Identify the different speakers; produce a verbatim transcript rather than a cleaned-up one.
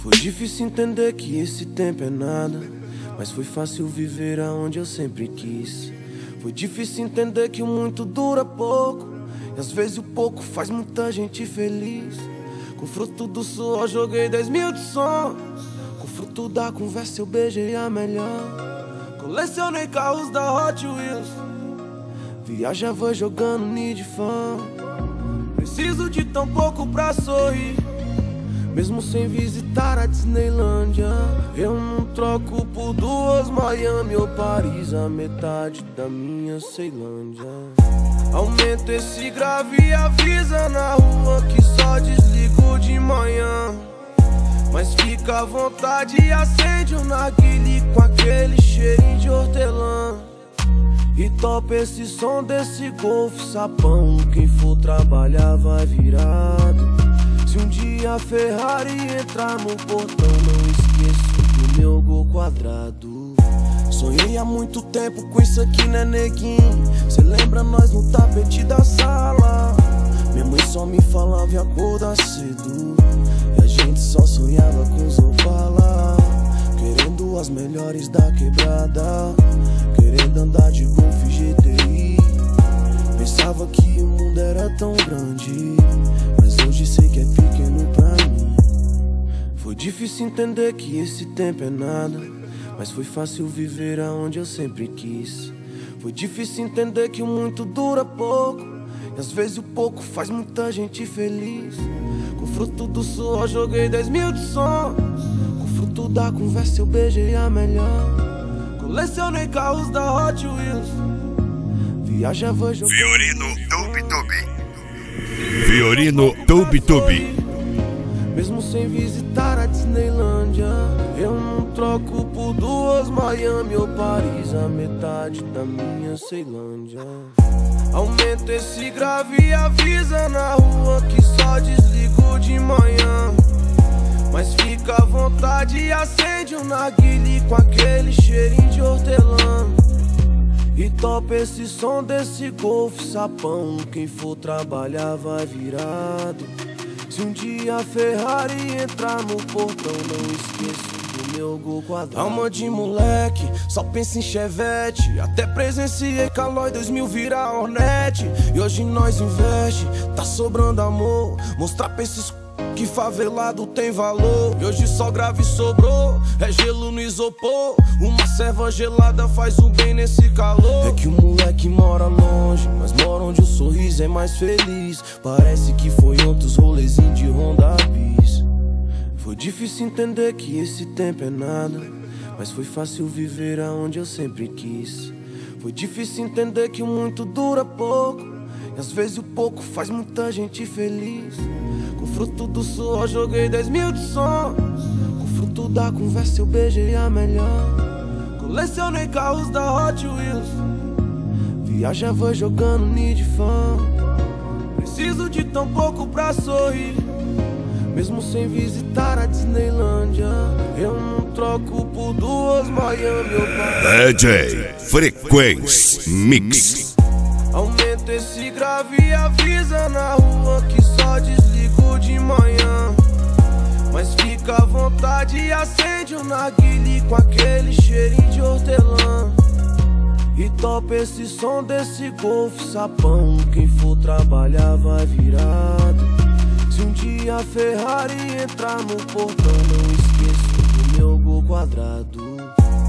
Speaker 1: Foi difícil entender que esse tempo é nada, mas foi fácil viver aonde eu sempre quis. Foi difícil entender que o muito dura pouco, e às vezes o pouco faz muita gente feliz. Com fruto do suor joguei dez mil de sonhos, com fruto da conversa eu beijei a melhor. Colecionei carros da Hot Wheels, viajava jogando Need Fun. Preciso de tão pouco pra sorrir, mesmo sem visitar a Disneylândia. Eu não troco por duas Miami ou Paris, a metade da minha Ceilândia. Aumenta esse grave e avisa na rua que só desligo de manhã. Mas fica à vontade e acende o narguile com aquele cheirinho de hortelã. E topa esse som desse Golf sapão, quem for trabalhar vai virado. Se um dia a Ferrari entrar no portão, não esqueço do meu gol quadrado. Sonhei há muito tempo com isso aqui, né, neguinho? Cê lembra nós no tapete da sala? Minha mãe só me falava em acordar cedo, e a gente só sonhava com os Opala. Querendo as melhores da quebrada, querendo andar de Golf G T I. Pensava que o mundo era tão grande, mas hoje sei que é pequeno pra mim. Foi difícil entender que esse tempo é nada, mas foi fácil viver aonde eu sempre quis. Foi difícil entender que o muito dura pouco, e às vezes o pouco faz muita gente feliz. Com fruto do suor joguei dez mil de sonhos, com fruto da conversa eu beijei a melhor. Colecionei carros da Hot Wheels, viajava jogando
Speaker 2: Fiorino Tubi Tubi. Fiorino Tubi Tubi.
Speaker 1: Mesmo sem visitar a Disneylândia, eu não troco por duas Miami ou Paris, a metade da minha Ceilândia. Aumenta esse grave e avisa na rua que só desligo de manhã. Mas fica à vontade e acende o narguile com aquele cheirinho de hortelã. E topa esse som desse Golf sapão, quem for trabalhar vai virado. Se um dia a Ferrari entrar no portão, não esqueço do meu gol quadrado. Alma de moleque, só pensa em Chevette. Até presenciei Calói dois mil virar Hornet. E hoje nós investe, tá sobrando amor. Mostrar pra esses que favelado tem valor. E hoje só grave sobrou, é gelo no isopor. Uma serva gelada faz o bem nesse calor. É que o moleque mora longe, mas mora onde o sorriso é mais feliz. Parece que foi outros rolezinhos de Honda Bis. Foi difícil entender que esse tempo é nada, mas foi fácil viver aonde eu sempre quis. Foi difícil entender que o muito dura pouco, e às vezes o pouco faz muita gente feliz. Com fruto do suor joguei dez mil de sonhos, com fruto da conversa eu beijei a melhor. Colecionei carros da Hot Wheels, viajava jogando Need Fun. Preciso de tão pouco pra sorrir, mesmo sem visitar a Disneylândia. Eu não troco por duas Miami ou Paris.
Speaker 2: D J Frequency Mix.
Speaker 1: Aumenta esse grave e avisa na rua que só desligo de manhã. Mas fica à vontade e acende o narguile com aquele cheirinho de hortelã. E topa esse som desse Golf sapão, quem for trabalhar vai virado. Se um dia a Ferrari entrar no portão, não esqueço do meu gol quadrado.